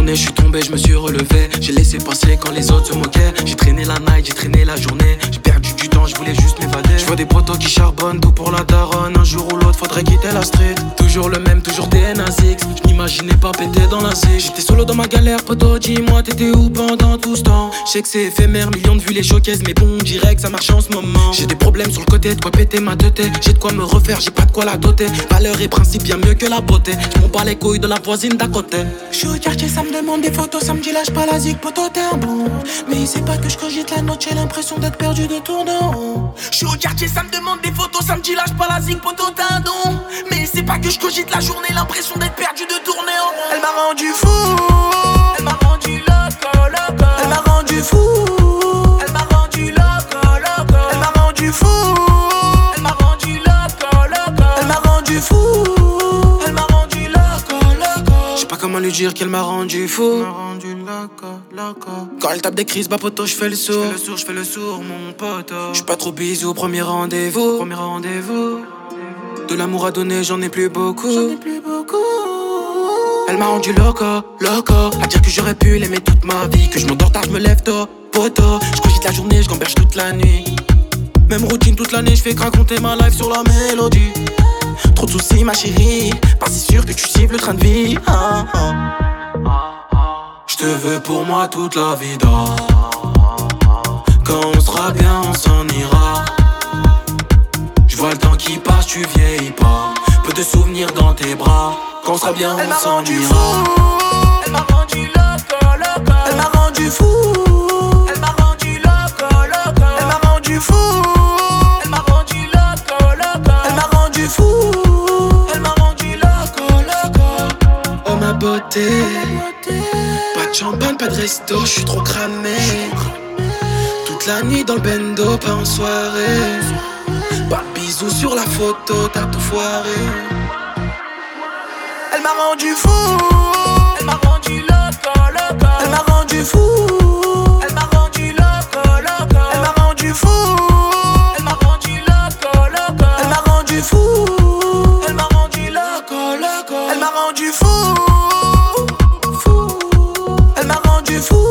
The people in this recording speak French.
journée, je suis tombé, je me suis relevé. J'ai laissé passer quand les autres se moquaient. J'ai traîné la night, j'ai traîné la journée. J'ai perdu du temps, je voulais juste m'évader. Je vois des potos qui charbonnent, tout pour la daronne. Un jour ou l'autre, faudrait quitter la street. Toujours le même, toujours TNA6. Je m'imaginais pas péter dans la zig. J'étais solo dans ma galère, poto, dis-moi, t'étais où pendant tout ce temps? Je sais que c'est éphémère, millions de vues les showcases. Mais bon, direct, ça marche en ce moment. J'ai des problèmes sur le côté, de quoi péter ma tête. J'ai de quoi me refaire, j'ai pas de quoi la doter. Valeur et principe bien mieux que la beauté. Je m'en bats les couilles de la voisine d'à côté. Je suis au quartier, ça me demande des photos, ça me dit lâche pas la zig, poto t'es un bon. Mais il sait pas que je cogite la note, j'ai l'impression d'être perdu de tournant. Je suis au quartier, ça me demande des photos, ça me dit lâche pas la zig, poto t'es un don. Mais il sait pas que je cogite la journée, l'impression d'être perdu de tourner en rond. Elle m'a rendu fou, elle m'a rendu loco, loco. Elle m'a rendu fou, elle m'a rendu loco, loco. Elle m'a rendu fou, elle m'a rendu loco, loco. Elle m'a rendu fou, elle m'a rendu loco, loco. Je sais pas comment lui dire qu'elle m'a rendu fou. M'a rendu loco, loco. Quand elle tape des crises, bah poto, j'fais le sourd. J'fais le sourd, mon pote. J'suis pas trop bisous, premier rendez-vous. Premier rendez-vous. De l'amour à donner, j'en ai plus beaucoup. J'en ai plus beaucoup. Elle m'a rendu loco, loco. À dire que j'aurais pu l'aimer toute ma vie. Que je m'endors tard, je me lève tôt, poto. Je cogite la journée, je gamberge toute la nuit. Même routine toute l'année, je fais raconter ma life sur la mélodie. Trop de soucis ma chérie, pas si sûr que tu cibles le train de vie. Je te veux pour moi toute la vida. Quand on sera bien, on s'en ira. Je vois le temps qui passe, tu vieillis pas. Peu de souvenirs dans tes bras. Quand on sera bien, on s'en ira. Elle m'a rendu loco, loco. Elle m'a rendu fou. Elle m'a rendu loco, loco. Elle m'a rendu fou. Elle m'a rendu loco, loco. Elle m'a rendu fou. Elle m'a rendu loco, loco. Oh ma beauté. Pas de champagne, pas de resto, je suis trop cramé. Toute la nuit dans le bendo, pas en soirée. Pas de bisous sur la photo, t'as tout foiré. Elle m'a rendu fou. Elle m'a rendu loco, loco. Elle m'a rendu fou. Elle m'a rendu loco, loco. Elle m'a rendu fou. Elle m'a rendu loco, loco. Elle m'a rendu fou. Elle m'a rendu loco, loco. Elle m'a rendu fou. Fou. Elle m'a rendu fou.